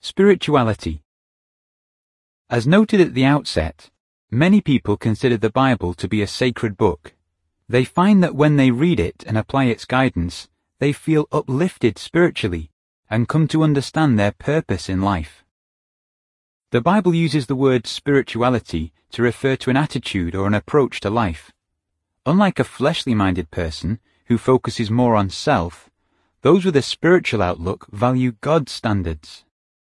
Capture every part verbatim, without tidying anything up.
Spirituality. As noted at the outset, many people consider the Bible to be a sacred book. They find that when they read it and apply its guidance, they feel uplifted spiritually and come to understand their purpose in life. The Bible uses the word spirituality to refer to an attitude or an approach to life. Unlike a fleshly-minded person who focuses more on self, those with a spiritual outlook value God's standards.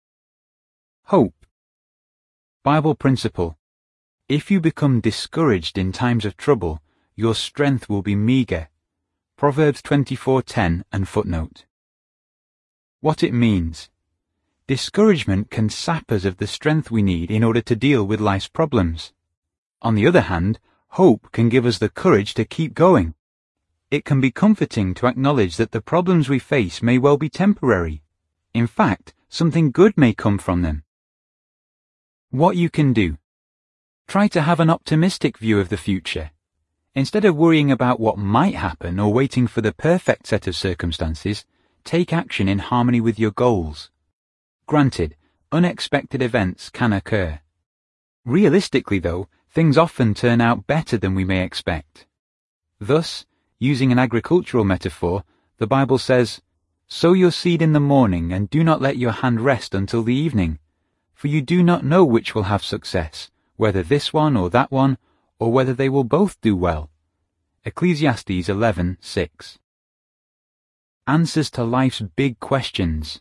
Hope. Bible principle. If you become discouraged in times of trouble, your strength will be meager. Proverbs twenty-four ten and footnote. What it means. Discouragement can sap us of the strength we need in order to deal with life's problems. On the other hand, hope can give us the courage to keep going. It can be comforting to acknowledge that the problems we face may well be temporary. In fact, something good may come from them. What you can do. Try to have an optimistic view of the future. Instead of worrying about what might happen or waiting for the perfect set of circumstances, take action in harmony with your goals. Granted, unexpected events can occur. Realistically, though, things often turn out better than we may expect. Thus, using an agricultural metaphor, the Bible says, "Sow your seed in the morning, and do not let your hand rest until the evening. For you do not know which will have success, whether this one or that one, or whether they will both do well." Ecclesiastes eleven six. Answers to life's big questions.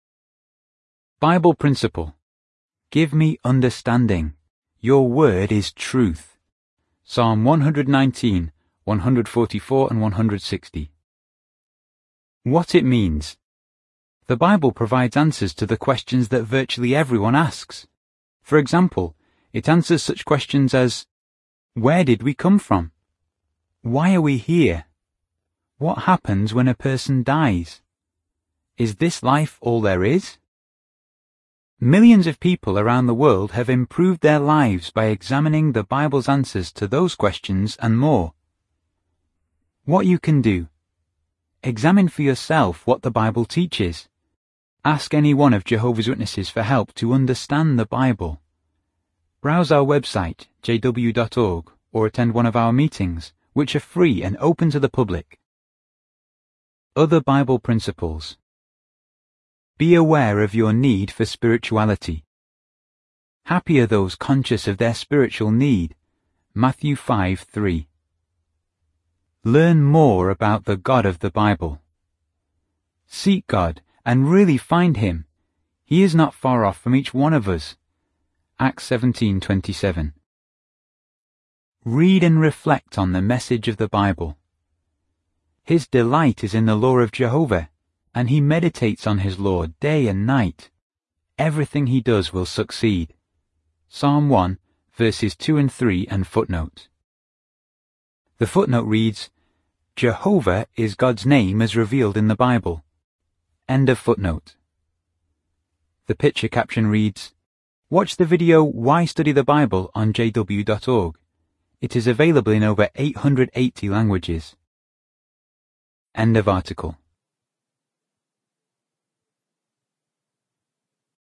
Bible principle. Give me understanding. Your word is truth. Psalm one nineteen, one forty-four and one sixty. What it means. The Bible provides answers to the questions that virtually everyone asks. For example, it answers such questions as, where did we come from? Why are we here? What happens when a person dies? Is this life all there is? Millions of people around the world have improved their lives by examining the Bible's answers to those questions and more. What you can do. Examine for yourself what the Bible teaches. Ask any one of Jehovah's Witnesses for help to understand the Bible. Browse our website, j w dot org, or attend one of our meetings, which are free and open to the public. Other Bible principles. Be aware of your need for spirituality. Happy are those conscious of their spiritual need. Matthew five three. Learn more about the God of the Bible. Seek God and really find Him. He is not far off from each one of us. Acts seventeen twenty-seven. Read and reflect on the message of the Bible. His delight is in the law of Jehovah, and he meditates on his law day and night. Everything he does will succeed. Psalm one, verses two and three and footnote. The footnote reads, Jehovah is God's name as revealed in the Bible. End of footnote. The picture caption reads, watch the video Why Study the Bible on j w dot org. It is available in over eight hundred eighty languages. End of article.